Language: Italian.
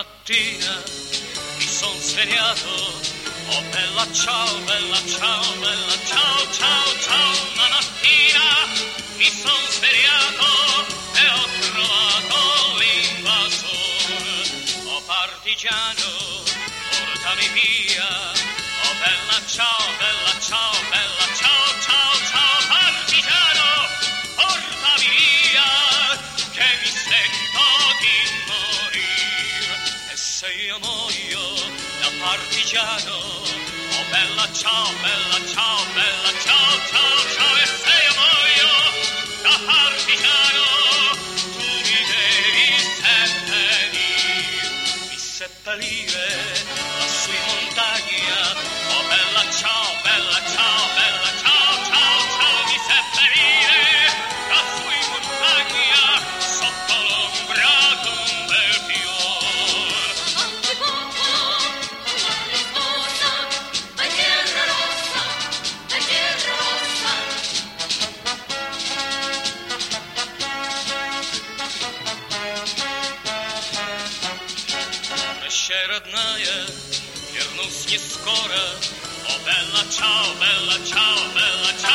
mattina mi son svegliato, oh bella ciao, bella ciao, bella ciao, ciao, ciao. Una mattina mi son svegliato e ho trovato l'invasor. Oh partigiano, portami via, oh bella ciao, bella ciao, bella ciao, ciao, ciao. Partigiano, portami via, che mi sento di morire. E se io muoio da partigiano, oh bella ciao, bella ciao, bella ciao, ciao, ciao. E se io muoio da partigiano, tu mi devi seppellire lassù in montagna, oh bella ciao, bella ciao, bella ciao, ciao, ciao. Mi seppellire lassù in montagna, sotto l'ombra d'un bel fiore. Ще родная, вернусь не скоро. О, белла чао, белла чао, белла чао.